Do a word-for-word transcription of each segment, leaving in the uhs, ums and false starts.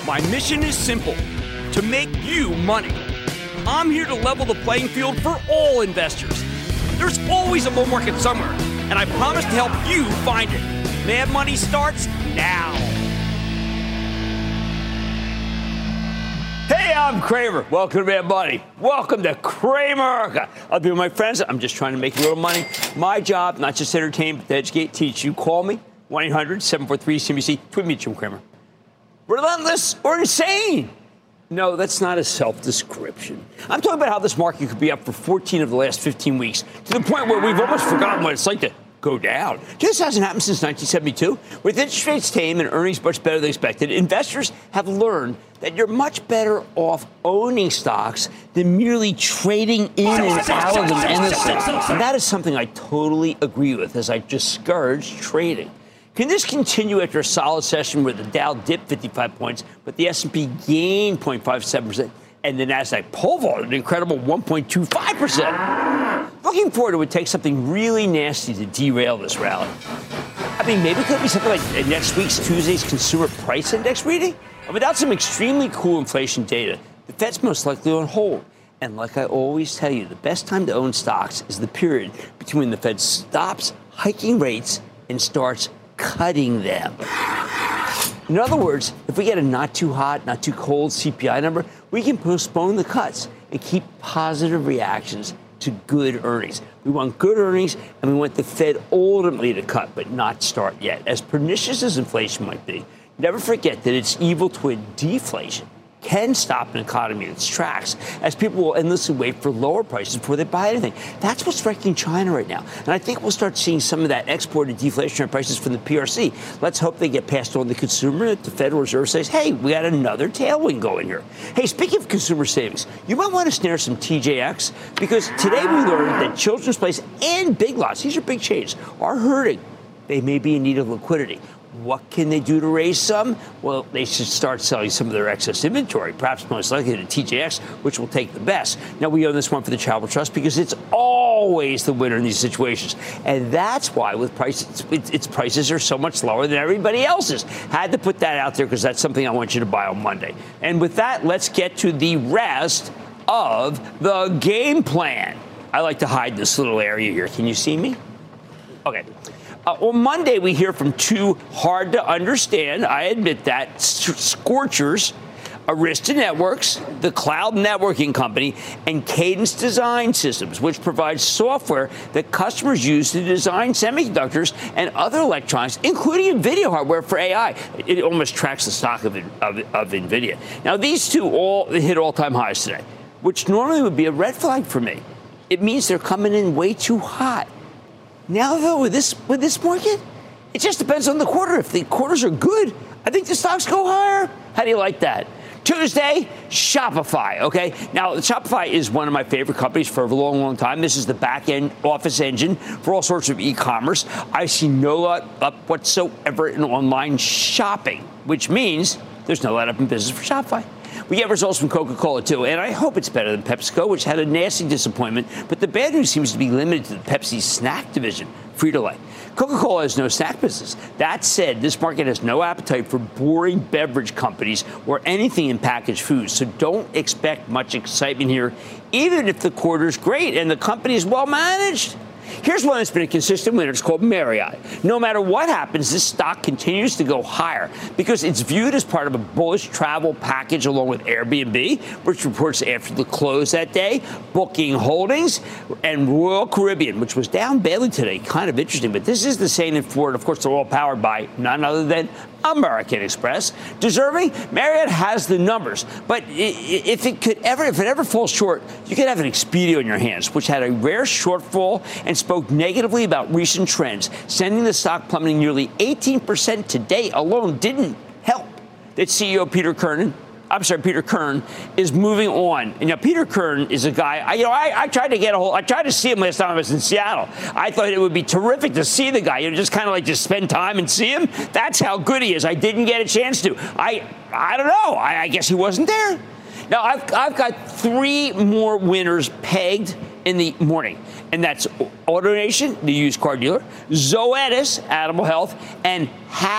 My mission is simple, to make you money. I'm here to level the playing field for all investors. There's always a bull market somewhere, and I promise to help you find it. Mad Money starts now. Hey, I'm Cramer. Welcome to Mad Money. Welcome to Cramerica. I'll be with my friends. I'm just trying to make a little money. My job, not just entertain, but to educate, teach you. Call me, one eight hundred seven four three C B C. Tweet me, Jim Cramer. Relentless or insane? No, that's not a self-description. I'm talking about how this market could be up for fourteen of the last fifteen weeks, to the point where we've almost forgotten what it's like to go down. This hasn't happened since nineteen seventy-two. With interest rates tame and earnings much better than expected, investors have learned that you're much better off owning stocks than merely trading in and out of them endlessly. And that is something I totally agree with, as I discourage trading. Can this continue after a solid session where the Dow dipped fifty-five points, but the S and P gained zero point five seven percent, and the Nasdaq pole vaulted an incredible one point two five percent? Looking forward, it would take something really nasty to derail this rally. I mean, maybe it could be something like next week's Tuesday's Consumer Price Index reading. And without some extremely cool inflation data, the Fed's most likely on hold. And like I always tell you, the best time to own stocks is the period between the Fed stops hiking rates and starts cutting them. In other words, if we get a not too hot, not too cold C P I number, we can postpone the cuts and keep positive reactions to good earnings. We want good earnings, and we want the Fed ultimately to cut, but not start yet. As pernicious as inflation might be, never forget that its evil twin, deflation, can stop an economy in its tracks, as people will endlessly wait for lower prices before they buy anything. That's what's wrecking China right now. And I think we'll start seeing some of that exported deflationary prices from the P R C. Let's hope they get passed on to the consumer, that the Federal Reserve says, hey, we got another tailwind going here. Hey, speaking of consumer savings, you might want to snare some T J X, because today we learned that Children's Place and Big Lots, these are big chains, are hurting. They may be in need of liquidity. What can they do to raise some? Well, they should start selling some of their excess inventory, perhaps most likely to T J X, which will take the best. Now, we own this one for the Travel Trust because it's always the winner in these situations. And that's why with prices, its, its prices are so much lower than everybody else's. Had to put that out there because that's something I want you to buy on Monday. And with that, let's get to the rest of the game plan. I like to hide this little area here. Can you see me? Okay. Uh, on Monday, we hear from two hard-to-understand, I admit that, scorchers, Arista Networks, the cloud networking company, and Cadence Design Systems, which provides software that customers use to design semiconductors and other electronics, including NVIDIA hardware for A I. It almost tracks the stock of, of, of NVIDIA. Now, these two all hit all-time highs today, which normally would be a red flag for me. It means they're coming in way too hot. Now, though, with this with this market, it just depends on the quarter. If the quarters are good, I think the stocks go higher. How do you like that? Tuesday, Shopify, okay? Now, Shopify is one of my favorite companies for a long, long time. This is the back-end office engine for all sorts of e-commerce. I see no let up whatsoever in online shopping, which means there's no let up in business for Shopify. We get results from Coca-Cola, too, and I hope it's better than PepsiCo, which had a nasty disappointment. But the bad news seems to be limited to the Pepsi snack division, Frito-Lay. Coca-Cola has no snack business. That said, this market has no appetite for boring beverage companies or anything in packaged foods, so don't expect much excitement here, even if the quarter's great and the company is well managed. Here's one that's been a consistent winner. It's called Marriott. No matter what happens, this stock continues to go higher because it's viewed as part of a bullish travel package along with Airbnb, which reports after the close that day, Booking Holdings, and Royal Caribbean, which was down badly today. Kind of interesting, but this is the same in Florida. Of course, they're all powered by none other than American Express. Deserving, Marriott has the numbers, but if it could ever, if it ever falls short, you could have an Expedia in your hands, which had a rare shortfall and spoke negatively about recent trends, sending the stock plummeting nearly eighteen percent today alone didn't help. That C E O Peter Kernan, I'm sorry, Peter Kern is moving on. And now Peter Kern is a guy. I, you know, I, I tried to get a hold. I tried to see him last time I was in Seattle. I thought it would be terrific to see the guy. You know, just kind of like just spend time and see him. That's how good he is. I didn't get a chance to. I I don't know. I, I guess he wasn't there. Now I've I've got three more winners pegged in the morning. And that's AutoNation, the used car dealer, Zoetis, Animal Health, and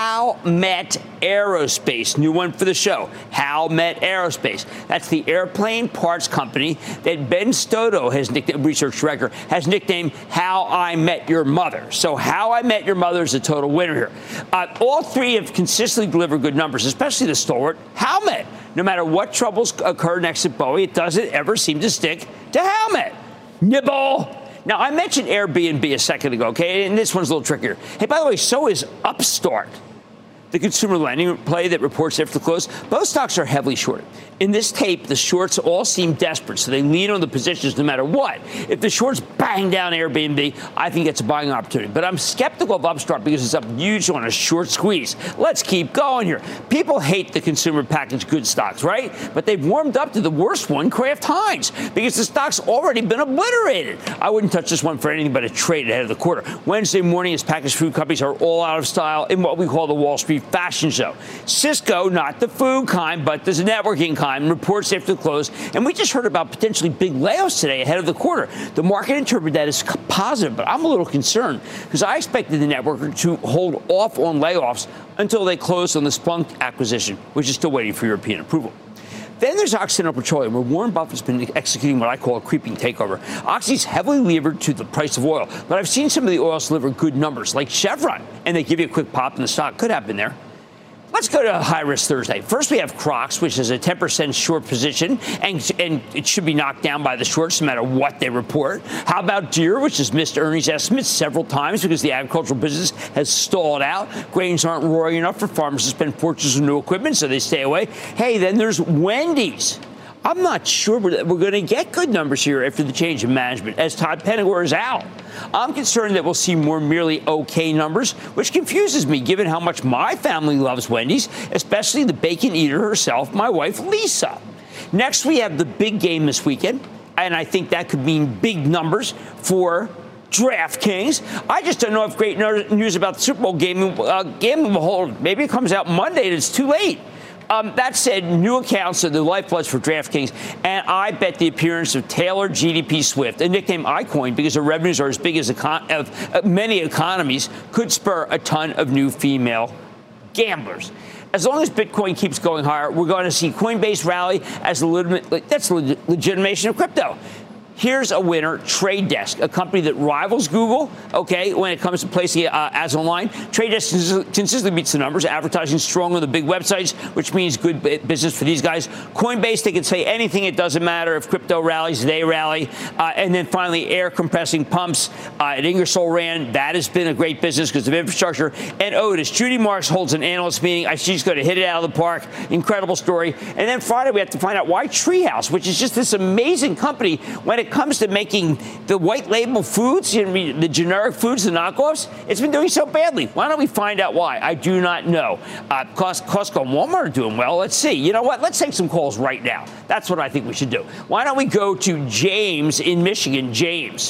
Howmet Aerospace. New one for the show, Howmet Aerospace. That's the airplane parts company that Ben Stoto, has nicknamed, research director, has nicknamed How I Met Your Mother. So How I Met Your Mother is a total winner here. Uh, all three have consistently delivered good numbers, especially the stalwart Howmet. No matter what troubles occur next to Boeing, it doesn't ever seem to stick to Howmet. Nibble. Now, I mentioned Airbnb a second ago, okay, and this one's a little trickier. Hey, by the way, so is Upstart, the consumer lending play that reports after the close. Both stocks are heavily shorted. In this tape, the shorts all seem desperate, so they lean on the positions no matter what. If the shorts bang down Airbnb, I think it's a buying opportunity. But I'm skeptical of Upstart because it's up huge on a short squeeze. Let's keep going here. People hate the consumer packaged goods stocks, right? But they've warmed up to the worst one, Kraft Heinz, because the stock's already been obliterated. I wouldn't touch this one for anything but a trade ahead of the quarter. Wednesday morning, as packaged food companies are all out of style in what we call the Wall Street fashion show. Cisco, not the food kind, but the networking kind, reports after the close, and we just heard about potentially big layoffs today ahead of the quarter. The market interpreted that as positive, but I'm a little concerned because I expected the networker to hold off on layoffs until they close on the Splunk acquisition, which is still waiting for European approval. Then there's Occidental Petroleum, where Warren Buffett's been executing what I call a creeping takeover. Oxy's heavily levered to the price of oil, but I've seen some of the oils deliver good numbers, like Chevron, and they give you a quick pop in the stock. Could happen there. Let's go to High Risk Thursday. First, we have Crocs, which is a ten percent short position, and, and it should be knocked down by the shorts no matter what they report. How about Deere, which has missed earnings estimates several times because the agricultural business has stalled out. Grains aren't roaring enough for farmers to spend fortunes on new equipment, so they stay away. Hey, then there's Wendy's. I'm not sure we're, we're going to get good numbers here after the change in management, as Todd Penegor is out. I'm concerned that we'll see more merely okay numbers, which confuses me given how much my family loves Wendy's, especially the bacon eater herself, my wife, Lisa. Next, we have the big game this weekend, and I think that could mean big numbers for DraftKings. I just don't know if great news about the Super Bowl game, uh, game will hold. Maybe it comes out Monday and it's too late. Um, that said, new accounts are the lifeblood for DraftKings, and I bet the appearance of Taylor G D P Swift, a nickname I coined because her revenues are as big as econ- of uh, many economies, could spur a ton of new female gamblers. As long as Bitcoin keeps going higher, we're going to see Coinbase rally as a legitimate, that's leg- legitimation of crypto. Here's a winner, Trade Desk, a company that rivals Google, okay, when it comes to placing uh, ads online. Trade Desk consistently beats the numbers, advertising strong on the big websites, which means good business for these guys. Coinbase, they can say anything, it doesn't matter. If crypto rallies, they rally. Uh, and then finally, air compressing pumps uh, at Ingersoll Rand. That has been a great business because of infrastructure. And Otis, Judy Marks holds an analyst meeting. She's going to hit it out of the park. Incredible story. And then Friday, we have to find out why Treehouse, which is just this amazing company when it comes to making the white label foods, the generic foods, the knockoffs, it's been doing so badly. Why don't we find out why? I do not know. Uh, Costco and Walmart are doing well. Let's see. You know what? Let's take some calls right now. That's what I think we should do. Why don't we go to James in Michigan? James.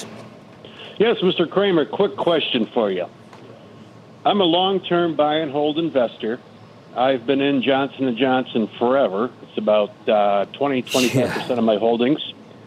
Yes, Mister Cramer, quick question for you. I'm a long-term buy and hold investor. I've been in Johnson and Johnson forever. It's about uh, twenty, twenty-five percent yeah. of my holdings.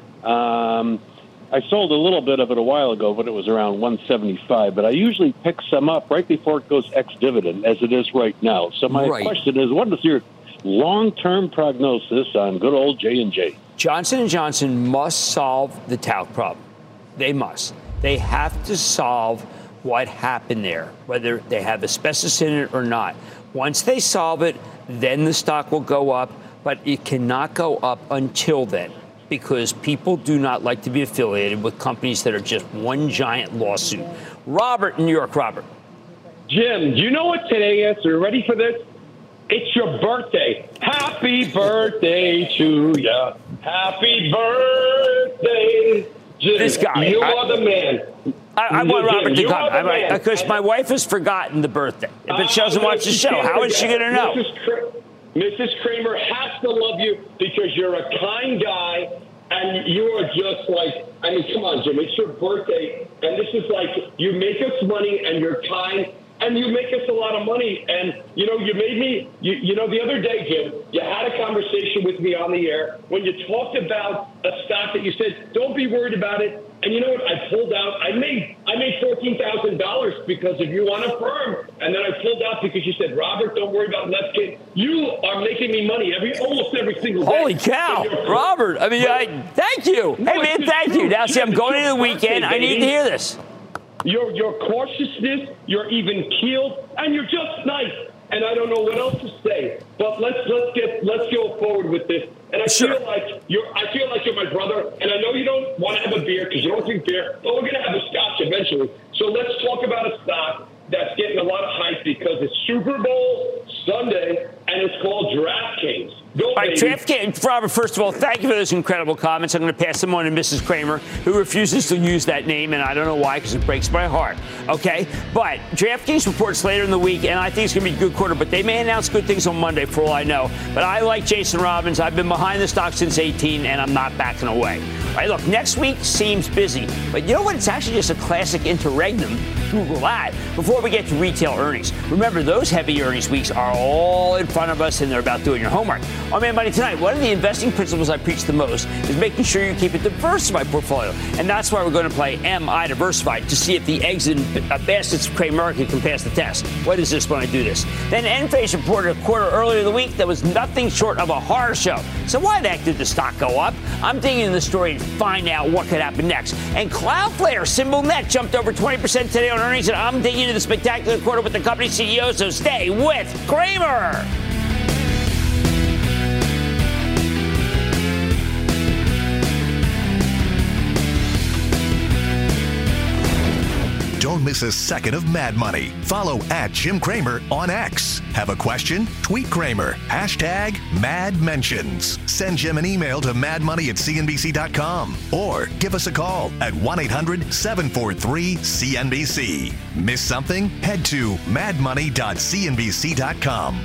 Um, I sold a little bit of it a while ago, but it was around one seventy-five. But I usually pick some up right before it goes ex-dividend, as it is right now. So my right. question is, what is your long-term prognosis on good old J and J? Johnson and Johnson must solve the talc problem. They must. They have to solve what happened there, whether they have asbestos in it or not. Once they solve it, then the stock will go up, but it cannot go up until then, because people do not like to be affiliated with companies that are just one giant lawsuit. Robert in New York. Robert. Jim, do you know what today is? Are you ready for this? It's your birthday. Happy birthday to you. Happy birthday, Jim. This guy. You I, are the man. I, I want Jim, Robert to come because my wife has forgotten the birthday. If she doesn't uh, watch the show, how is she going to know? Missus Cramer has to love you because you're a kind guy and you are just like, I mean, come on, Jim, it's your birthday. And this is like, you make us money and you're kind. and you make us a lot of money. And, you know, you made me, you, you know, the other day, Jim, you had a conversation with me on the air when you talked about a stock that you said, don't be worried about it. And you know what? I pulled out. I made I made fourteen thousand dollars because of you on a firm. And then I pulled out because you said, Robert, don't worry about left kid. You are making me money every almost every single day. Holy cow, Robert. I mean, I, thank you. Hey, man, thank you. Now, see, I'm going into the weekend. I need to hear this. Your your cautiousness, you're even keeled, and you're just nice. And I don't know what else to say. But let's let's get let's go forward with this. And I Sure. feel like you're I feel like you're my brother. And I know you don't want to have a beer because you don't drink beer, but we're gonna have a scotch eventually. So let's talk about a stock that's getting a lot of hype because it's Super Bowl Sunday and it's called DraftKings. Go, All right, baby. DraftKings, Robert, first of all, thank you for those incredible comments. I'm going to pass them on to Missus Kramer, who refuses to use that name, and I don't know why, because it breaks my heart. Okay? But DraftKings reports later in the week, and I think it's going to be a good quarter, but they may announce good things on Monday, for all I know. But I like Jason Robbins. I've been behind the stock since eighteen, and I'm not backing away. All right, look, next week seems busy, but you know what? It's actually just a classic interregnum. Google that. Before we get to retail earnings, remember, those heavy earnings weeks are all in front of us, and they're about doing your homework. On Man Money tonight, one of the investing principles I preach the most is making sure you keep a diversified portfolio. And that's why we're going to play Am I Diversified to see if the eggs in uh, baskets of Craig-Murphy can pass the test. What is this when I do this? Then Enphase reported a quarter earlier in the week that was nothing short of a horror show. So why the heck did the stock go up? I'm digging in the story to find out what could happen next. And Cloudflare, symbol net, jumped over twenty percent today on earnings, and I'm digging into the spectacular quarter with the company C E O, so stay with Kramer. Don't miss a second of Mad Money. Follow at Jim Kramer on X. Have a question? Tweet Kramer. Hashtag Mad Mentions. Send Jim an email to madmoney at c n b c dot com or give us a call at one eight hundred seven four three C N B C. Miss something? Head to mad money dot c n b c dot com.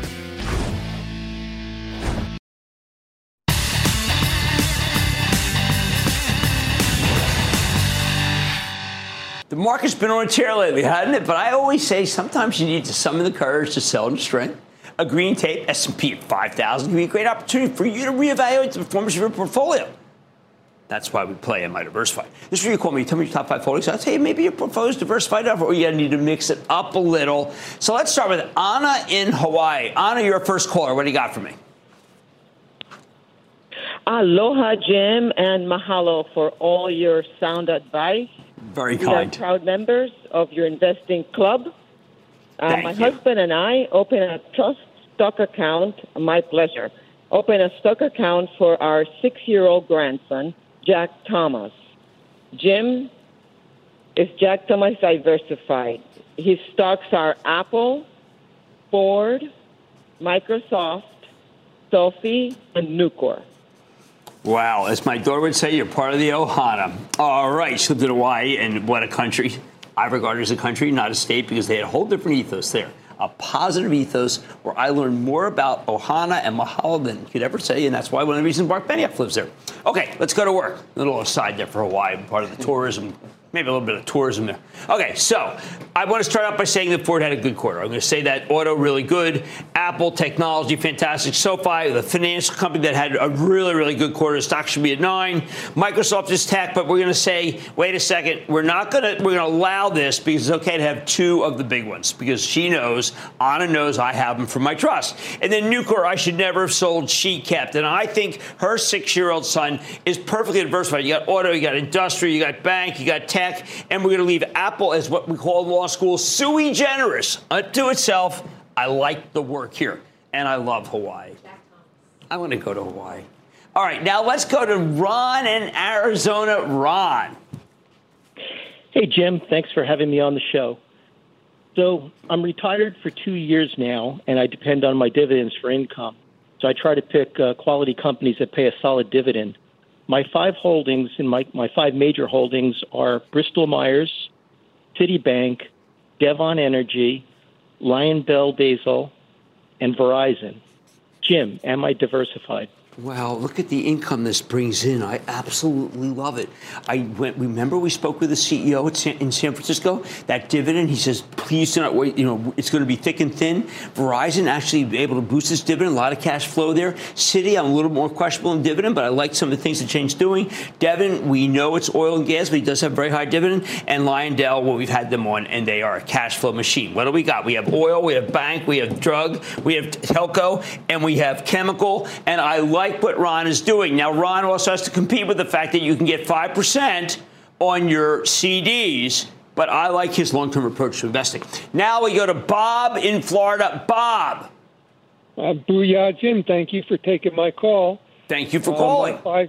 The market's been on a tear lately, hasn't it? But I always say sometimes you need to summon the courage to sell into strength. A green tape, S and P at five thousand, can be a great opportunity for you to reevaluate the performance of your portfolio. That's why we play Am I Diversified. This is where you call me, tell me your top five holdings. I'll tell you, maybe your portfolio's diversified enough, or you need to mix it up a little. So let's start with Anna in Hawaii. Anna, you're a first caller. What do you got for me? Aloha, Jim, and mahalo for all your sound advice. Very We kind. are proud members of your investing club. Uh, Thank my you. husband and I open a trust stock account, my pleasure, open a stock account for our six-year-old grandson, Jack Thomas. Jim, is Jack Thomas diversified? His stocks are Apple, Ford, Microsoft, Sophie, and Nucor. Wow, as my daughter would say, you're part of the Ohana. All right, she lived in Hawaii, and what a country. I regard it as a country, not a state, because they had a whole different ethos there. A positive ethos where I learned more about Ohana and Mahalo than you could ever say, and that's why one of the reasons Mark Benioff lives there. Okay, let's go to work. A little aside there for Hawaii, part of the tourism, maybe a little bit of tourism there. Okay, so I want to start out by saying that Ford had a good quarter. I'm going to say that auto really good, Apple technology fantastic, SoFi, the financial company that had a really really good quarter. Stock should be at nine. Microsoft is tech, but we're going to say, wait a second, we're not going to we're going to allow this because it's okay to have two of the big ones because she knows, Anna knows I have them for my trust. And then Nucor, I should never have sold. She kept, and I think her six-year-old son is perfectly diversified. You got auto, you got industrial, you got bank, you got tech. And we're going to leave Apple as what we call in law school sui generis unto itself. I like the work here, and I love Hawaii. I want to go to Hawaii. All right, now let's go to Ron in Arizona. Ron. Hey, Jim. Thanks for having me on the show. So I'm retired for two years now, and I depend on my dividends for income. So I try to pick uh, quality companies that pay a solid dividend. My five holdings, in my, my five major holdings are Bristol Myers, Citibank, Devon Energy, Lion Bell Basel, and Verizon. Jim, am I diversified? Wow, look at the income this brings in. I absolutely love it. I went, remember we spoke with the C E O at San, in San Francisco? That dividend, he says, please do not wait. You know, it's going to be thick and thin. Verizon actually be able to boost this dividend. A lot of cash flow there. Citi, I'm a little more questionable in dividend, but I like some of the things that Shane's doing. Devon, we know it's oil and gas, but he does have a very high dividend. And Lyondell, well, we've had them on, and they are a cash flow machine. What do we got? We have oil, we have bank, we have drug, we have telco, and we have chemical. And I like Like what Ron is doing. Now, Ron also has to compete with the fact that you can get five percent on your C Ds, but I like his long-term approach to investing. Now we go to Bob in Florida. Bob. Uh, booyah, Jim. Thank you for taking my call. Thank you for uh, calling. My five,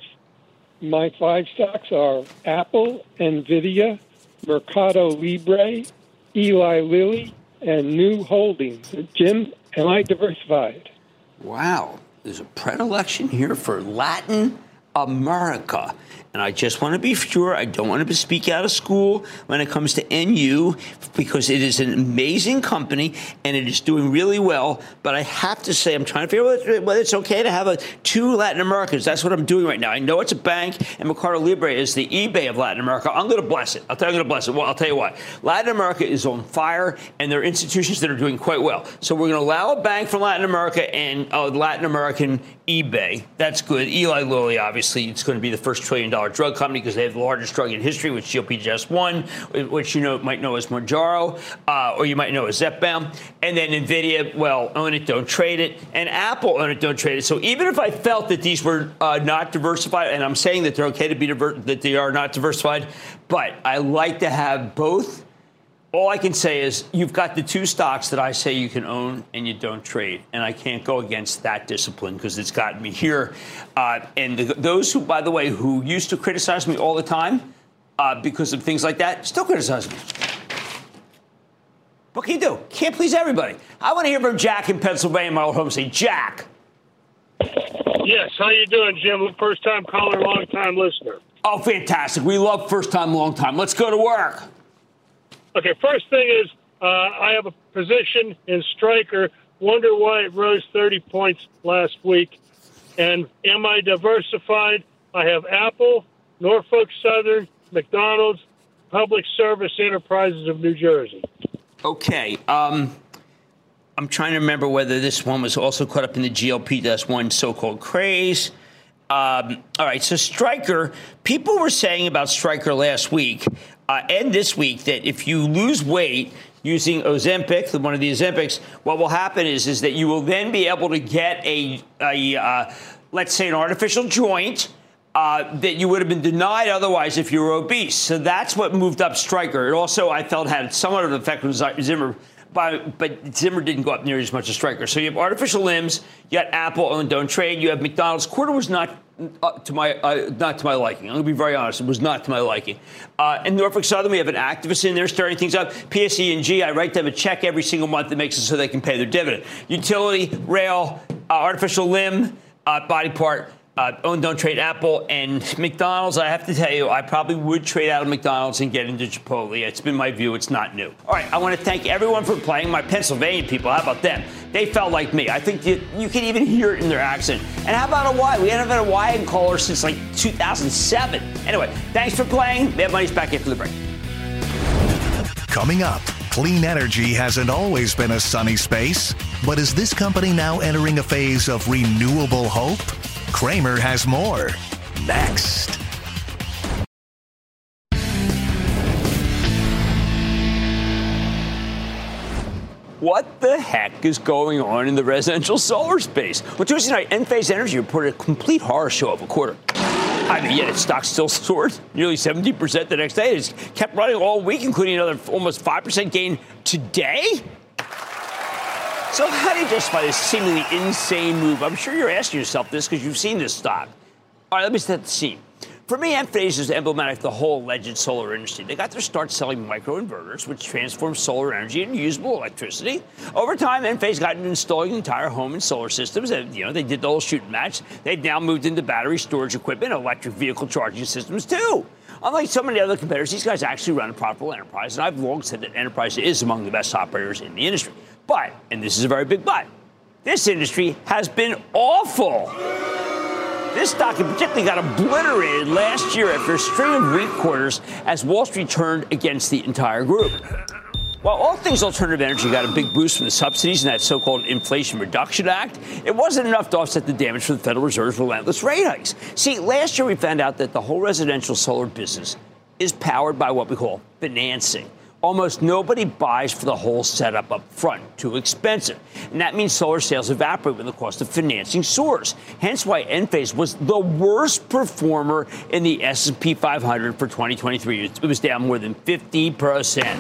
my five stocks are Apple, NVIDIA, Mercado Libre, Eli Lilly, and New Holdings. Jim, am I diversified? Wow. There's a predilection here for Latin America. And I just want to be sure, I don't want to speak out of school when it comes to N U, because it is an amazing company and it is doing really well. But I have to say, I'm trying to figure out whether it's okay to have a two Latin Americas. That's what I'm doing right now. I know it's a bank, and Mercado Libre is the eBay of Latin America. I'm going to bless it. I'll tell you, I'm going to bless it. Well, I'll tell you what. Latin America is on fire, and there are institutions that are doing quite well. So we're going to allow a bank from Latin America and a Latin American eBay. That's good. Eli Lilly, obviously, it's going to be the first trillion dollar drug company because they have the largest drug in history, which G L P just won, which you know might know as Mounjaro, uh, or you might know as Zepbound. And then NVIDIA, well, own it, don't trade it. And Apple, own it, don't trade it. So even if I felt that these were uh, not diversified, and I'm saying that they're okay to be diver- that they are not diversified, but I like to have both. All I can say is you've got the two stocks that I say you can own and you don't trade. And I can't go against that discipline because it's gotten me here. Uh, and the, those who, by the way, who used to criticize me all the time uh, because of things like that, still criticize me. What can you do? Can't please everybody. I want to hear from Jack in Pennsylvania, my old home state. Jack. Yes, how you doing, Jim? First time caller, long time listener. Oh, fantastic. We love first time, long time. Let's go to work. Okay, first thing is uh, I have a position in Stryker. Wonder why it rose thirty points last week. And am I diversified? I have Apple, Norfolk Southern, McDonald's, Public Service Enterprises of New Jersey. Okay. Um, I'm trying to remember whether this one was also caught up in the G L P one so-called craze. Um, all right, so Stryker, people were saying about Stryker last week uh, and this week that if you lose weight using Ozempic, one of the Ozempics, what will happen is, is that you will then be able to get a, a uh, let's say, an artificial joint uh, that you would have been denied otherwise if you were obese. So that's what moved up Stryker. It also, I felt, had somewhat of an effect on Zimmer. But, but Zimmer didn't go up nearly as much as Stryker. So you have artificial limbs. You got Apple, own, don't trade. You have McDonald's. Quarter was not uh, to my uh, not to my liking. I'm going to be very honest. It was not to my liking. Uh, in Norfolk Southern, we have an activist in there starting things up. P S E and G, I write them a check every single month that makes it so they can pay their dividend. Utility, rail, uh, artificial limb, uh, body part. Uh, own, don't trade Apple and McDonald's. I have to tell you, I probably would trade out of McDonald's and get into Chipotle. It's been my view. It's not new. All right. I want to thank everyone for playing. My Pennsylvania people, how about them? They felt like me. I think you, you can even hear it in their accent. And how about Hawaii? We haven't had a Hawaiian caller since like two thousand seven. Anyway, thanks for playing. Mad Money's back after the break. Coming up, clean energy hasn't always been a sunny space. But is this company now entering a phase of renewable hope? Cramer has more. Next. What the heck is going on in the residential solar space? Well, Tuesday night, Enphase Energy reported a complete horror show of a quarter. I mean, yet its stock still soared nearly seventeen percent the next day. It's kept running all week, including another almost five percent gain today. So how do you justify this seemingly insane move? I'm sure you're asking yourself this because you've seen this stock. All right, let me set the scene. For me, Enphase is emblematic of the whole alleged solar industry. They got their start selling microinverters, which transform solar energy into usable electricity. Over time, Enphase got into installing entire home and solar systems. And, you know, they did the whole shoot and match. They've now moved into battery storage equipment, electric vehicle charging systems, too. Unlike so many other competitors, these guys actually run a profitable enterprise. And I've long said that Enterprise is among the best operators in the industry. But, and this is a very big but, this industry has been awful. This stock in particular got obliterated last year after a string of weak quarters as Wall Street turned against the entire group. While all things alternative energy got a big boost from the subsidies in that so-called Inflation Reduction Act, it wasn't enough to offset the damage from the Federal Reserve's relentless rate hikes. See, last year we found out that the whole residential solar business is powered by what we call financing. Almost nobody buys for the whole setup up front. Too expensive. And that means solar sales evaporate when the cost of financing soars. Hence why Enphase was the worst performer in the S and P five hundred for twenty twenty-three. It was down more than fifty percent.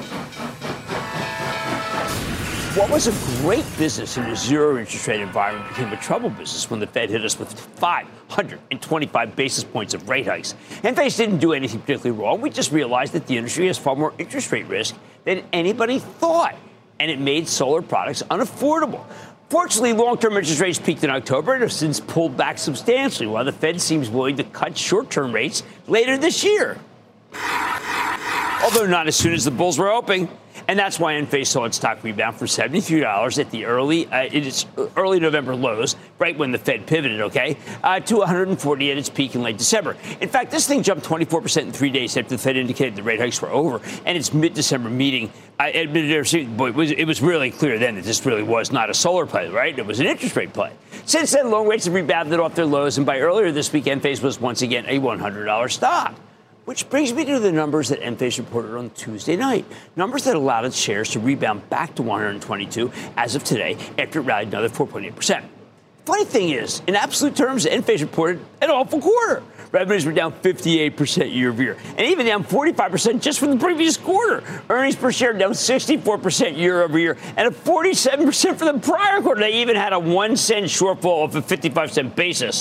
What was a great business in a zero interest rate environment became a trouble business when the Fed hit us with five hundred twenty-five basis points of rate hikes. Enphase didn't do anything particularly wrong. We just realized that the industry has far more interest rate risk than anybody thought, and it made solar products unaffordable. Fortunately, long-term interest rates peaked in October and have since pulled back substantially, while the Fed seems willing to cut short-term rates later this year. Although not as soon as the bulls were hoping. And that's why Enphase saw its stock rebound from seventy-three dollars at the early uh, its early November lows, right when the Fed pivoted, okay, uh, to one hundred forty at its peak in late December. In fact, this thing jumped twenty-four percent in three days after the Fed indicated the rate hikes were over. And its mid-December meeting, I admitted, boy, it was, it was really clear then that this really was not a solar play, right? It was an interest rate play. Since then, loan rates have rebounded off their lows, and by earlier this week, Enphase was once again a one hundred dollars stock. Which brings me to the numbers that Enphase reported on Tuesday night. Numbers that allowed its shares to rebound back to one hundred twenty-two as of today after it rallied another four point eight percent. Funny thing is, in absolute terms, Enphase reported an awful quarter. Revenues were down fifty-eight percent year over year, and even down forty-five percent just from the previous quarter. Earnings per share down sixty-four percent year over year, and a forty-seven percent for the prior quarter. They even had a one cent shortfall off a fifty-five cent basis.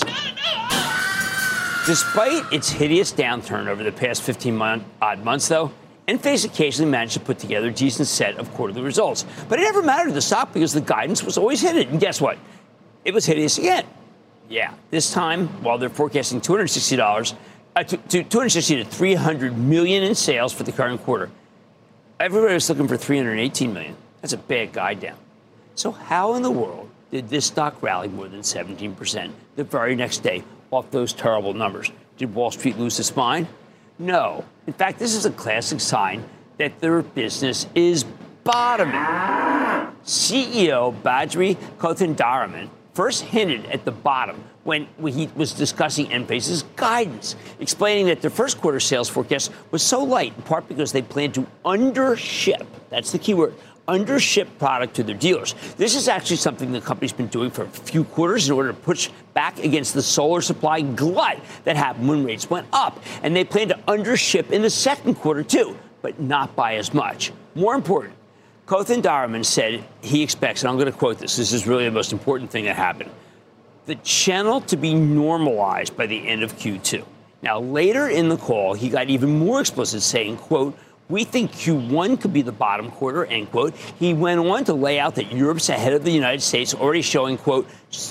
Despite its hideous downturn over the past fifteen month, odd months, though, Enphase occasionally managed to put together a decent set of quarterly results. But it never mattered to the stock because the guidance was always hidden. And guess what? It was hideous again. Yeah, this time, while they're forecasting two hundred sixty dollars, uh, to, to two hundred sixty to three hundred million in sales for the current quarter, everybody was looking for three hundred eighteen million. That's a bad guide down. So how in the world did this stock rally more than seventeen percent the very next day off those terrible numbers? Did Wall Street lose its mind? No. In fact, this is a classic sign that their business is bottoming. C E O Badri Kothandaraman first hinted at the bottom when he was discussing Enphase's guidance, explaining that their first quarter sales forecast was so light, in part because they planned to undership. That's the key word. Undership product to their dealers. This is actually something the company's been doing for a few quarters in order to push back against the solar supply glut that happened when rates went up. And they plan to undership in the second quarter, too, but not by as much. More important, Kothandaraman said he expects, and I'm going to quote this, this is really the most important thing that happened, the channel to be normalized by the end of Q two. Now, later in the call, he got even more explicit, saying, quote, we think Q one could be the bottom quarter, end quote. He went on to lay out that Europe's ahead of the United States, already showing, quote,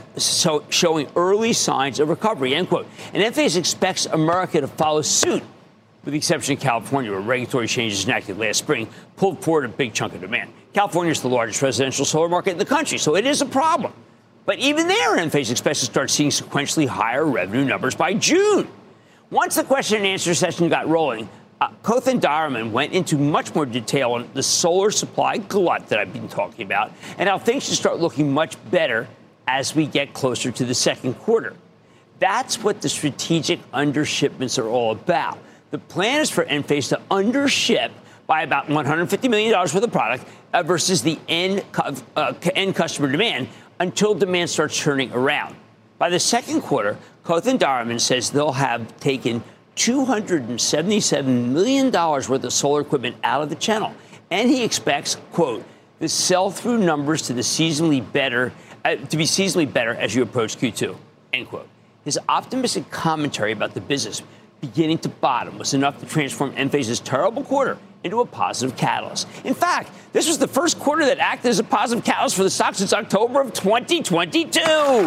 so showing early signs of recovery, end quote. And Enphase expects America to follow suit, with the exception of California, where regulatory changes enacted last spring pulled forward a big chunk of demand. California is the largest residential solar market in the country, so it is a problem. But even there, Enphase expects to start seeing sequentially higher revenue numbers by June. Once the question and answer session got rolling, Uh, Kothandaraman went into much more detail on the solar supply glut that I've been talking about and how things should start looking much better as we get closer to the second quarter. That's what the strategic undershipments are all about. The plan is for Enphase to undership by about one hundred fifty million dollars worth of product uh, versus the end, uh, end customer demand until demand starts turning around. By the second quarter, Kothandaraman says they'll have taken two hundred seventy-seven million dollars worth of solar equipment out of the channel. And he expects, quote, the sell-through numbers to the seasonally better, uh, to be seasonally better as you approach Q two, end quote. His optimistic commentary about the business beginning to bottom was enough to transform Enphase's terrible quarter into a positive catalyst. In fact, this was the first quarter that acted as a positive catalyst for the stock since October of twenty twenty-two.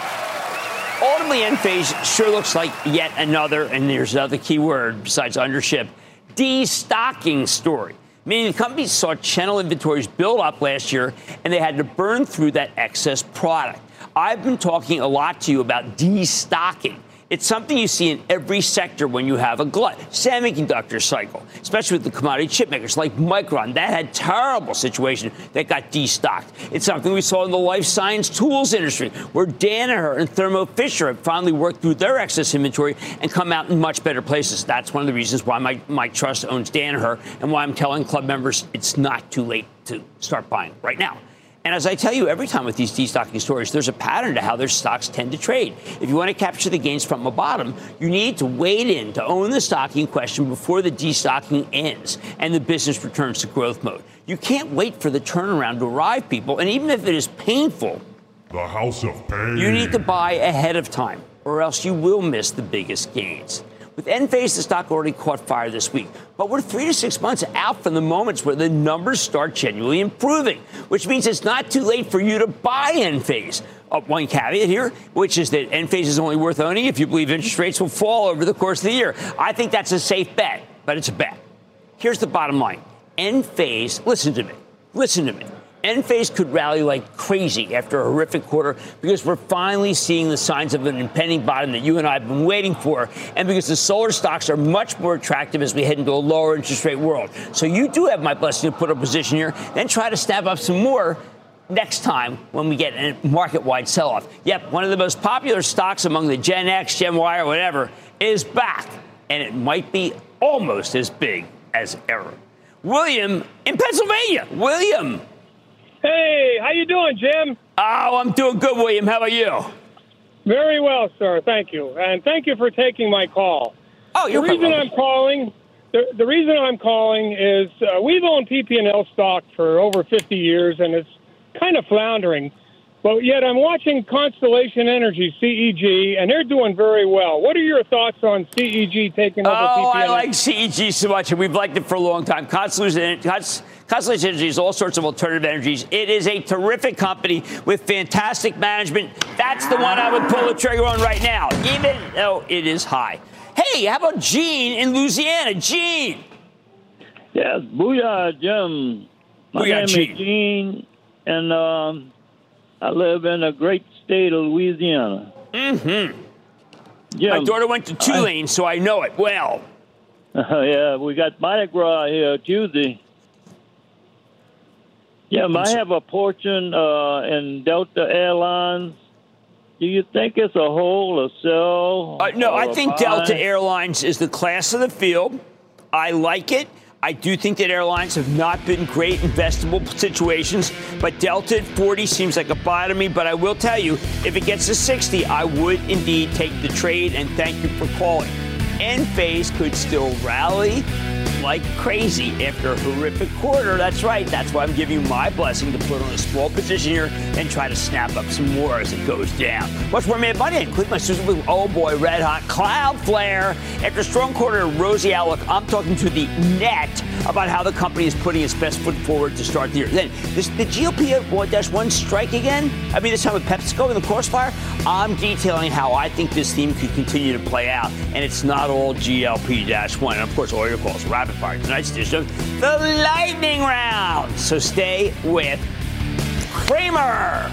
Ultimately, Enphase sure looks like yet another, and there's another key word besides undership, destocking story. Meaning the company saw channel inventories build up last year, and they had to burn through that excess product. I've been talking a lot to you about destocking. It's something you see in every sector when you have a glut. Semiconductor cycle, especially with the commodity chip makers like Micron. That had terrible situation that got destocked. It's something we saw in the life science tools industry, where Danaher and Thermo Fisher have finally worked through their excess inventory and come out in much better places. That's one of the reasons why my, my trust owns Danaher and why I'm telling club members it's not too late to start buying right now. And as I tell you every time with these destocking stories, there's a pattern to how their stocks tend to trade. If you want to capture the gains from the bottom, you need to wade in to own the stock in question before the destocking ends and the business returns to growth mode. You can't wait for the turnaround to arrive, people. And even if it is painful, the house of pain, you need to buy ahead of time, or else you will miss the biggest gains. With Enphase, the stock already caught fire this week, but we're three to six months out from the moments where the numbers start genuinely improving, which means it's not too late for you to buy Enphase. Uh, one caveat here, which is that Enphase is only worth owning if you believe interest rates will fall over the course of the year. I think that's a safe bet, but it's a bet. Here's the bottom line. Enphase, listen to me, listen to me. Enphase could rally like crazy after a horrific quarter because we're finally seeing the signs of an impending bottom that you and I have been waiting for, and because the solar stocks are much more attractive as we head into a lower interest rate world. So you do have my blessing to put a position here, then try to snap up some more next time when we get a market-wide sell-off. Yep, one of the most popular stocks among the Gen X, Gen Y, or whatever is back, and it might be almost as big as ever. William in Pennsylvania. William. Hey, how you doing, Jim? Oh, I'm doing good, William. How about you? Very well, sir. Thank you. And thank you for taking my call. Oh, you're The reason I'm calling, the, the reason I'm calling is uh, we've owned P P and L stock for over fifty years, and it's kind of floundering. But yet I'm watching Constellation Energy, C E G, and they're doing very well. What are your thoughts on C E G taking over oh, P P and L? I like C E G so much, and we've liked it for a long time. Constellation, Constellation Energy is all sorts of alternative energies. It is a terrific company with fantastic management. That's the one I would pull the trigger on right now, even though it is high. Hey, how about Gene in Louisiana? Gene. Yes, booyah, Jim. My Booyah, name Gene. is Gene, and um, I live in a great state of Louisiana. Mm-hmm. Jim, My daughter went to Tulane, I, so I know it well. Uh, yeah, we got Mardi Gras here Tuesday. Jim, I have a portion uh, in Delta Airlines. Do you think it's a hold, a sell? Uh, no, I think buy? Delta Airlines is the class of the field. I like it. I do think that airlines have not been great investable situations, but Delta at forty seems like a buy to me. But I will tell you, if it gets to sixty, I would indeed take the trade, and thank you for calling. Enphase could still rally like crazy after a horrific quarter. That's right. That's why I'm giving you my blessing to put on a small position here and try to snap up some more as it goes down. Much more Mad Money, including my sister with, oh boy, red hot Cloudflare. After a strong quarter and rosy outlook, I'm talking to the net about how the company is putting its best foot forward to start the year. Then, this, the G L P one strike again? I mean, this time with PepsiCo in the crossfire? I'm detailing how I think this theme could continue to play out, and it's not all G L P one. And, of course, all your calls, rapid fire. Tonight's edition of the Lightning Round. So stay with Cramer.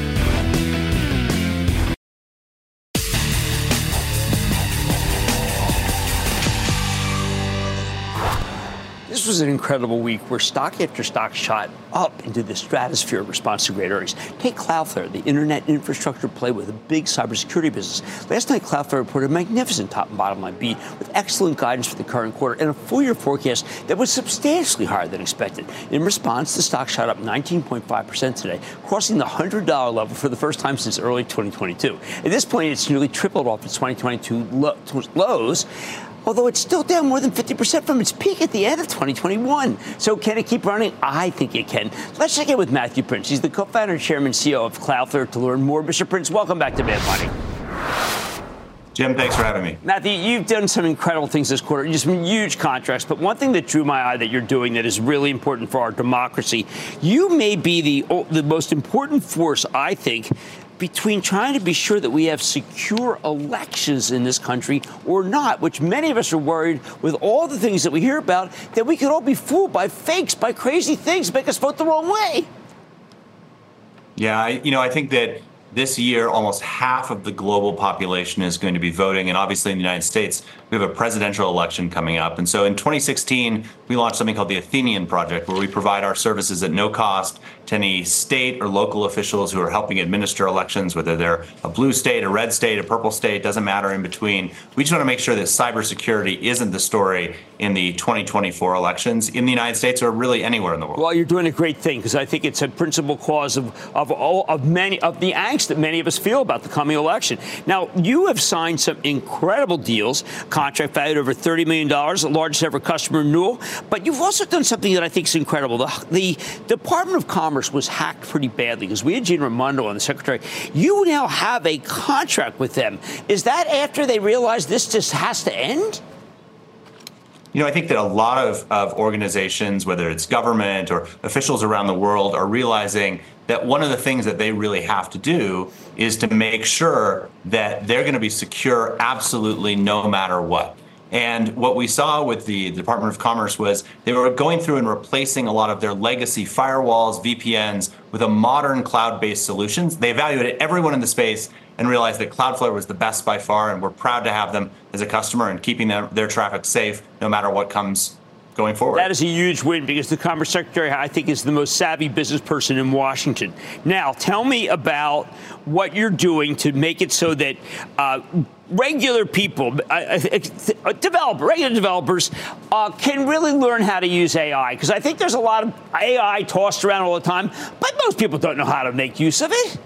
This was an incredible week where stock after stock shot up into the stratosphere in response to great earnings. Take Cloudflare, the internet infrastructure play with a big cybersecurity business. Last night, Cloudflare reported a magnificent top and bottom line beat with excellent guidance for the current quarter and a full-year forecast that was substantially higher than expected. In response, the stock shot up nineteen point five percent today, crossing the one hundred dollars level for the first time since early twenty twenty-two. At this point, it's nearly tripled off its twenty twenty-two lows, although it's still down more than fifty percent from its peak at the end of twenty twenty-one. So can it keep running? I think it can. Let's check in with Matthew Prince. He's the co-founder, chairman, and C E O of Cloudflare to learn more. Mister Prince, welcome back to Mad Money. Jim, thanks for having me. Matthew, you've done some incredible things this quarter, just some huge contracts. But one thing that drew my eye that you're doing that is really important for our democracy, you may be the the most important force, I think, between trying to be sure that we have secure elections in this country or not, which many of us are worried with all the things that we hear about, that we could all be fooled by fakes, by crazy things, make us vote the wrong way. Yeah, I, you know, I think that this year, almost half of the global population is going to be voting. And obviously in the United States, we have a presidential election coming up. And so in twenty sixteen, we launched something called the Athenian Project, where we provide our services at no cost to any state or local officials who are helping administer elections, whether they're a blue state, a red state, a purple state, doesn't matter in between. We just want to make sure that cybersecurity isn't the story in the twenty twenty-four elections in the United States or really anywhere in the world. Well, you're doing a great thing, because I think it's a principal cause of of all of many of the angst that many of us feel about the coming election. Now, you have signed some incredible deals, contract valued over thirty million dollars, the largest ever customer renewal. But you've also done something that I think is incredible. The, the Department of Commerce was hacked pretty badly, because we had Gina Raimondo on, the secretary. You now have a contract with them. Is that after they realized this just has to end? You know, I think that a lot of, of organizations, whether it's government or officials around the world, are realizing that one of the things that they really have to do is to make sure that they're going to be secure absolutely no matter what. And what we saw with the Department of Commerce was they were going through and replacing a lot of their legacy firewalls, V P Ns, with a modern cloud-based solutions. They evaluated everyone in the space and realized that Cloudflare was the best by far, and we're proud to have them as a customer and keeping their, their traffic safe no matter what comes going forward. That is a huge win, because the Commerce Secretary, I think, is the most savvy business person in Washington. Now, tell me about what you're doing to make it so that uh, regular people, uh, uh, developer, regular developers, uh, can really learn how to use A I. Because I think there's a lot of A I tossed around all the time, but most people don't know how to make use of it.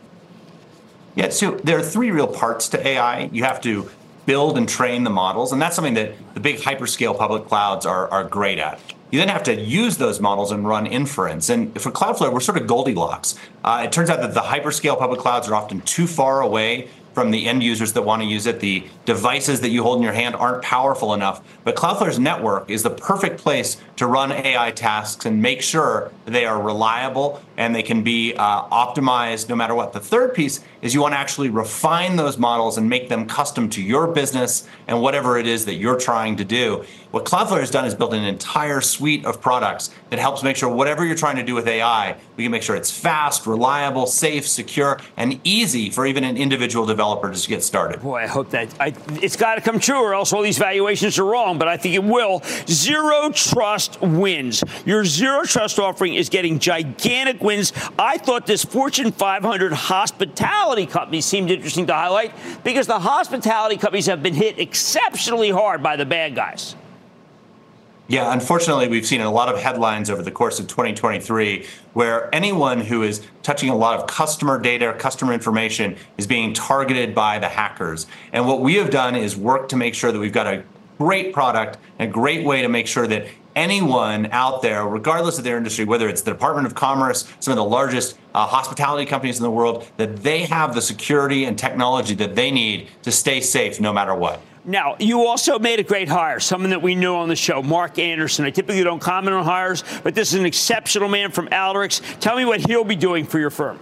Yeah, so there are three real parts to A I. You have to build and train the models, and that's something that the big hyperscale public clouds are, are great at. You then have to use those models and run inference. And for Cloudflare, we're sort of Goldilocks. Uh, it turns out that the hyperscale public clouds are often too far away from the end users that want to use it. The devices that you hold in your hand aren't powerful enough. But Cloudflare's network is the perfect place to run A I tasks and make sure they are reliable and they can be uh, optimized no matter what. The third piece is you want to actually refine those models and make them custom to your business and whatever it is that you're trying to do. What Cloudflare has done is built an entire suite of products that helps make sure whatever you're trying to do with A I, we can make sure it's fast, reliable, safe, secure, and easy for even an individual developer to get started. Boy, I hope that I, it's got to come true, or else all these valuations are wrong, but I think it will. Zero Trust wins. Your Zero Trust offering is getting gigantic wins. I thought this Fortune five hundred hospitality company seemed interesting to highlight, because the hospitality companies have been hit exceptionally hard by the bad guys. Yeah, unfortunately, we've seen a lot of headlines over the course of twenty twenty-three where anyone who is touching a lot of customer data, customer information, is being targeted by the hackers. And what we have done is work to make sure that we've got a great product and a great way to make sure that anyone out there, regardless of their industry, whether it's the Department of Commerce, some of the largest uh, hospitality companies in the world, that they have the security and technology that they need to stay safe no matter what. Now, you also made a great hire, someone that we know on the show, Mark Anderson. I typically don't comment on hires, but this is an exceptional man from Alteryx. Tell me what he'll be doing for your firm.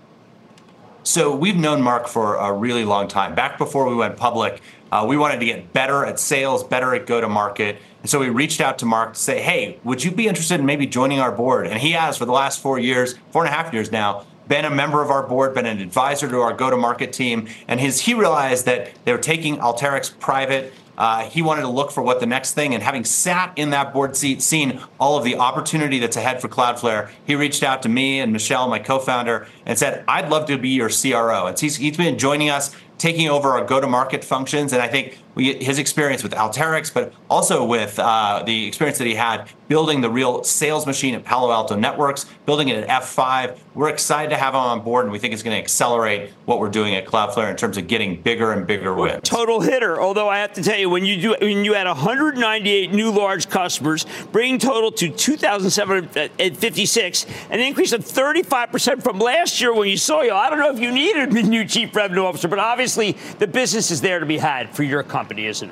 So we've known Mark for a really long time. Back before we went public, uh, we wanted to get better at sales, better at go-to-market. And so we reached out to Mark to say, hey, would you be interested in maybe joining our board? And he has for the last four years, four and a half years now, been a member of our board, been an advisor to our go-to-market team. And his, he realized that they were taking Alteryx private. Uh, he wanted to look for what the next thing, and having sat in that board seat, seen all of the opportunity that's ahead for Cloudflare, he reached out to me and Michelle, my co-founder, and said, I'd love to be your C R O. And he's, he's been joining us, taking over our go-to-market functions. And I think we, his experience with Alteryx, but also with uh, the experience that he had building the real sales machine at Palo Alto Networks, building it at F five. We're excited to have him on board, and we think it's going to accelerate what we're doing at Cloudflare in terms of getting bigger and bigger wins. Total hitter. Although I have to tell you, when you do, when you had one hundred ninety-eight new large customers, bringing total to two thousand seven hundred fifty-six, an increase of thirty-five percent from last year when you saw you. I don't know if you needed a new chief revenue officer, but obviously the business is there to be had for your company, isn't it?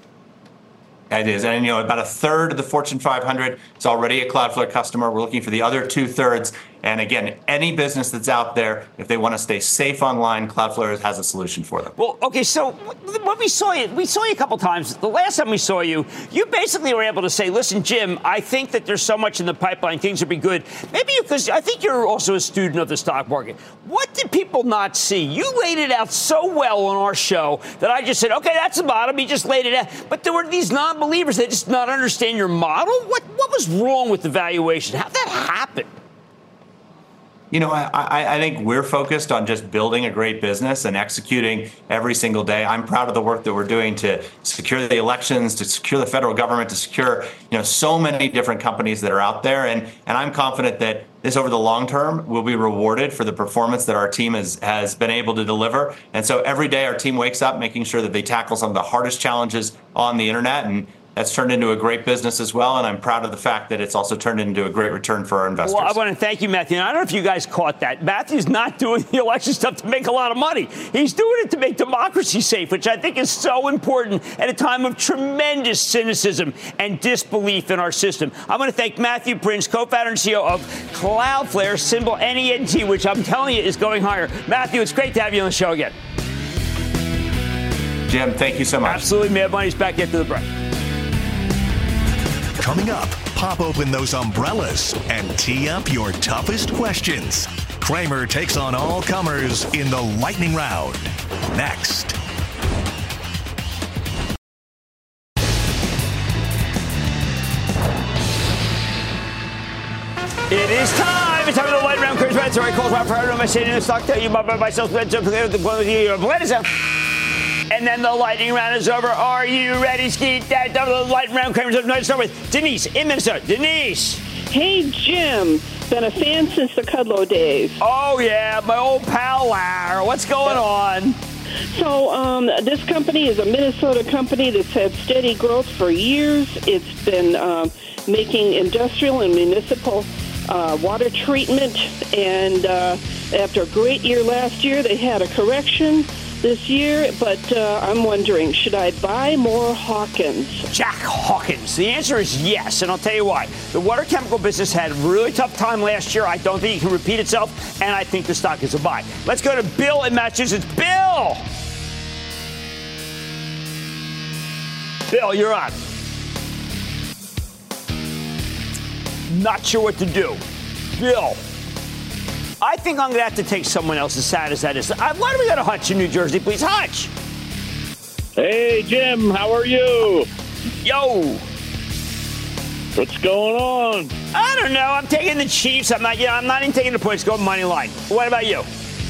It is. And, you know, about a third of the Fortune five hundred is already a Cloudflare customer. We're looking for the other two thirds. And again, any business that's out there, if they want to stay safe online, Cloudflare has a solution for them. Well, okay, so when we saw you, we saw you a couple times. The last time we saw you, you basically were able to say, listen, Jim, I think that there's so much in the pipeline, things would be good. Maybe because I think you're also a student of the stock market. What did people people not see? You laid it out so well on our show that I just said, okay, that's the bottom. You just laid it out. But there were these non-believers that just not understand your model. What what was wrong with the valuation? How'd that happen? You know, I, I think we're focused on just building a great business and executing every single day. I'm proud of the work that we're doing to secure the elections, to secure the federal government, to secure, you know, so many different companies that are out there. And, and I'm confident that this over the long term will be rewarded for the performance that our team has, has been able to deliver. And so every day our team wakes up making sure that they tackle some of the hardest challenges on the internet. And that's turned into a great business as well, and I'm proud of the fact that it's also turned into a great return for our investors. Well, I want to thank you, Matthew. And I don't know if you guys caught that. Matthew's not doing the election stuff to make a lot of money. He's doing it to make democracy safe, which I think is so important at a time of tremendous cynicism and disbelief in our system. I want to thank Matthew Prince, co-founder and C E O of Cloudflare, symbol N E N T, which I'm telling you is going higher. Matthew, it's great to have you on the show again. Jim, thank you so much. Absolutely. Mad Money's back after the break. Coming up, pop open those umbrellas and tee up your toughest questions. Cramer takes on all comers in the lightning round. Next. It is time. It's time for the lightning round. Chris Benson, I call Rob Farrow. I'm saying in the stock tell you about myself. And then the lightning round is over. Are you ready, Skeet? That the lightning round. Cramer's up. Let's start with Denise in Minnesota. Denise. Hey, Jim. Been a fan since the Kudlow days. Oh, yeah. My old pal, Lar. What's going on? So um, this company is a Minnesota company that's had steady growth for years. It's been um, making industrial and municipal uh, water treatment. And uh, after a great year last year, they had a correction this year, but uh, I'm wondering, should I buy more Hawkins? Jack Hawkins. The answer is yes, and I'll tell you why. The water chemical business had a really tough time last year. I don't think it can repeat itself, and I think the stock is a buy. Let's go to Bill in Massachusetts. Bill! Bill, you're on. Not sure what to do. Bill. I think I'm going to have to take someone else as sad as that is. Uh, why do we go to Hutch in New Jersey, please? Hutch. Hey, Jim. How are you? Yo. What's going on? I don't know. I'm taking the Chiefs. I'm not, you know, I'm not even taking the points. Go money line. What about you?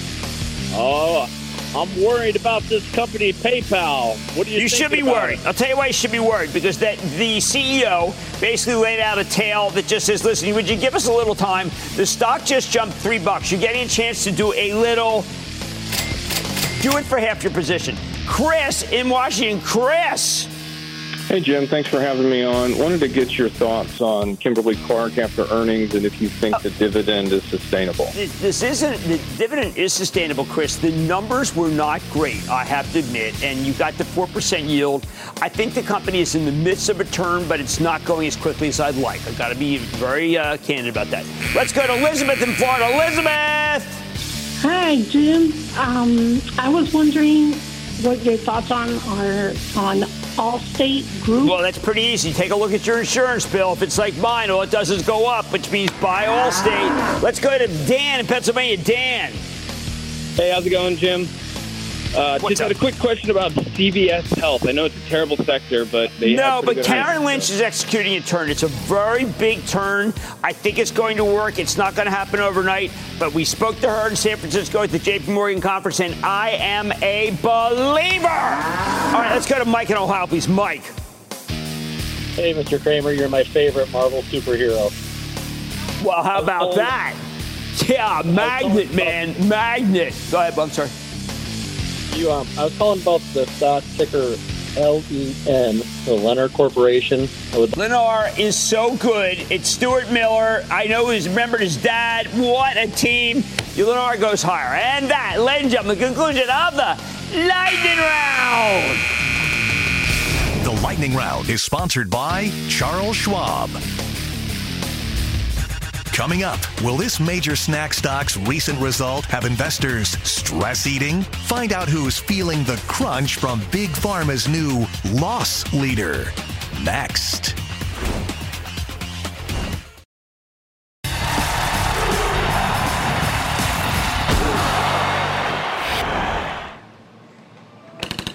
Oh, I'm worried about this company, PayPal. What do you You should be worried. It? I'll tell you why you should be worried. Because that the C E O basically laid out a tale that just says, listen, would you give us a little time? The stock just jumped three bucks. You're getting a chance to do a little. Do it for half your position. Chris in Washington. Chris. Hey, Jim. Thanks for having me on. Wanted to get your thoughts on Kimberly-Clark after earnings and if you think the dividend is sustainable. This isn't, the dividend is sustainable, Chris. The numbers were not great, I have to admit, and you got the four percent yield. I think the company is in the midst of a turn, but it's not going as quickly as I'd like. I've got to be very uh, candid about that. Let's go to Elizabeth in Florida. Elizabeth! Hi, Jim. Um, I was wondering what your thoughts on are on Allstate Group. Well, that's pretty easy. Take a look at your insurance bill. If it's like mine, all it does is go up, which means buy Allstate. Let's go to Dan in Pennsylvania. Dan. Hey, how's it going, Jim? Uh, just had a quick question about C V S Health. I know it's a terrible sector, but they no. have But good Karen earnings, Lynch so. is executing a turn. It's a very big turn. I think it's going to work. It's not going to happen overnight. But we spoke to her in San Francisco at the J P Morgan conference, and I am a believer. All right, let's go to Mike in Ohio, please. Mike. Hey, Mister Cramer, you're my favorite Marvel superhero. Well, how about that? Yeah, magnet, man, magnet. Go ahead, I'm sorry. You, um, I was calling about the stock ticker L E N, the Lennar Corporation. Would- Lennar is so good. It's Stuart Miller. I know he's remembered his dad. What a team. Lennar goes higher. And that, ladies and gentlemen, the conclusion of the Lightning Round. The Lightning Round is sponsored by Charles Schwab. Coming up, will this major snack stock's recent result have investors stress eating? Find out who's feeling the crunch from Big Pharma's new loss leader. Next.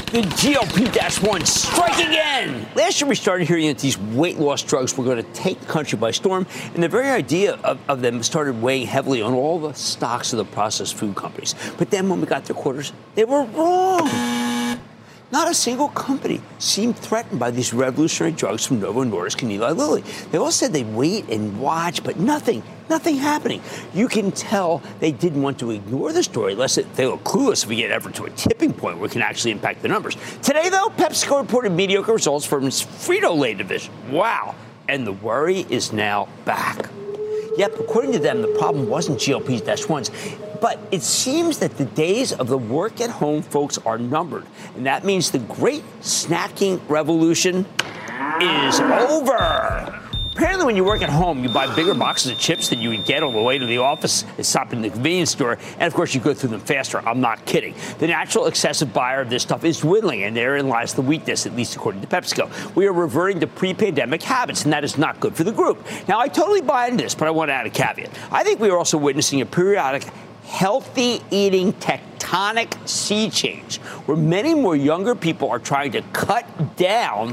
The G L P one strike again. Last year we started hearing that these weight loss drugs were going to take the country by storm, and the very idea of, of them started weighing heavily on all the stocks of the processed food companies. But then when we got their quarters, they were wrong. Not a single company seemed threatened by these revolutionary drugs from Novo Nordisk and Eli Lilly. They all said they'd wait and watch, but nothing, nothing happening. You can tell they didn't want to ignore the story, lest they look clueless if we get ever to a tipping point where it can actually impact the numbers. Today, though, PepsiCo reported mediocre results from its Frito-Lay division. Wow. And the worry is now back. Yep, according to them, the problem wasn't G L P ones. But it seems that the days of the work-at-home folks are numbered. And that means the great snacking revolution is over. Apparently, when you work at home, you buy bigger boxes of chips than you would get on the way to the office and stop in the convenience store. And, of course, you go through them faster. I'm not kidding. The natural excessive buyer of this stuff is dwindling, and therein lies the weakness, at least according to PepsiCo. We are reverting to pre-pandemic habits, and that is not good for the group. Now, I totally buy into this, but I want to add a caveat. I think we are also witnessing a periodic healthy eating tectonic sea change, where many more younger people are trying to cut down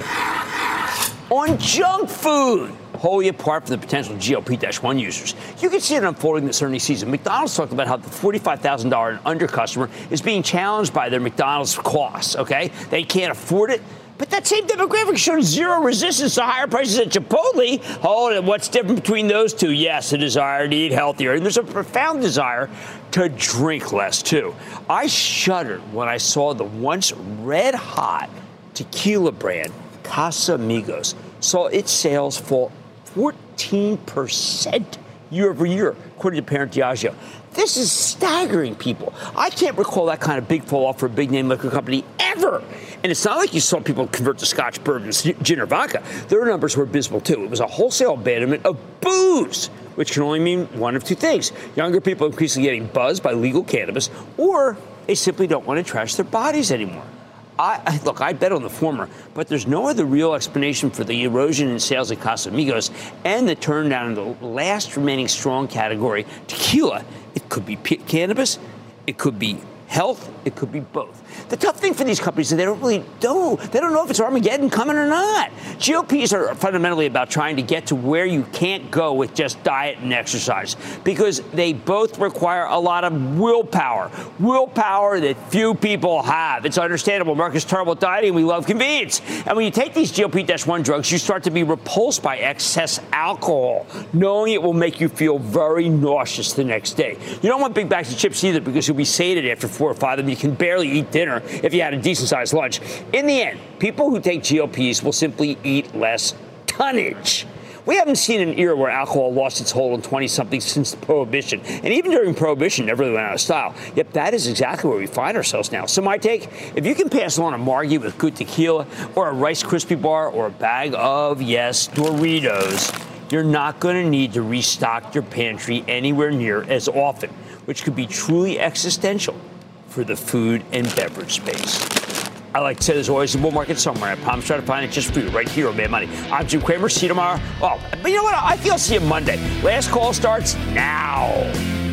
on junk food, wholly apart from the potential G L P one users. You can see it unfolding this earnings season. McDonald's talked about how the forty-five thousand dollars and under customer is being challenged by their McDonald's costs, okay? They can't afford it. But that same demographic showed zero resistance to higher prices at Chipotle. Oh, and what's different between those two? Yes, a desire to eat healthier. And there's a profound desire to drink less, too. I shuddered when I saw the once red-hot tequila brand, Casamigos, saw its sales fall fourteen percent year over year, according to parent Diageo. This is staggering, people. I can't recall that kind of big fall off for a big name liquor company ever. And it's not like you saw people convert to Scotch, bourbon, gin, or vodka. Their numbers were abysmal, too. It was a wholesale abandonment of booze, which can only mean one of two things. Younger people increasingly getting buzzed by legal cannabis, or they simply don't want to trash their bodies anymore. I, I, look, I bet on the former, but there's no other real explanation for the erosion in sales at Casamigos and the turn down in the last remaining strong category, tequila. It could be p- cannabis, it could be health, it could be both. The tough thing for these companies is they don't really know. They don't know if it's Armageddon coming or not. G O Ps are fundamentally about trying to get to where you can't go with just diet and exercise, because they both require a lot of willpower. Willpower that few people have. It's understandable. America's terrible at dieting. We love convenience. And when you take these G L P one drugs, you start to be repulsed by excess alcohol, knowing it will make you feel very nauseous the next day. You don't want big bags of chips either, because you'll be sated after four or five of them. You can barely eat dinner if you had a decent-sized lunch. In the end, people who take G L Ps will simply eat less tonnage. We haven't seen an era where alcohol lost its hold on twenty-somethings since Prohibition. And even during Prohibition, never really went out of style. Yet that is exactly where we find ourselves now. So my take, if you can pass along a Margie with good tequila, or a Rice Krispie bar, or a bag of, yes, Doritos, you're not going to need to restock your pantry anywhere near as often, which could be truly existential for the food and beverage space. I like to say there's always a bull market somewhere. I promise to try to find it just for you right here on Mad Money. I'm Jim Cramer. See you tomorrow. Oh, but you know what? I feel I'll see you Monday. Last call starts now.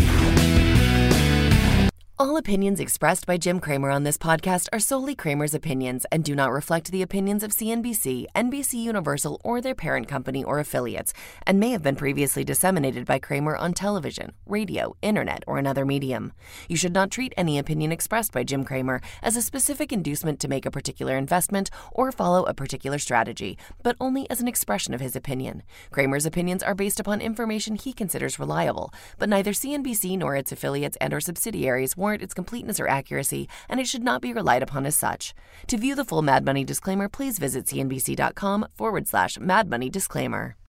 All opinions expressed by Jim Cramer on this podcast are solely Cramer's opinions and do not reflect the opinions of C N B C, N B C Universal, or their parent company or affiliates, and may have been previously disseminated by Cramer on television, radio, internet, or another medium. You should not treat any opinion expressed by Jim Cramer as a specific inducement to make a particular investment or follow a particular strategy, but only as an expression of his opinion. Cramer's opinions are based upon information he considers reliable, but neither C N B C nor its affiliates and or subsidiaries warrant its completeness or accuracy, and it should not be relied upon as such. To view the full Mad Money disclaimer, please visit cnbc.com forward slash Mad Money disclaimer.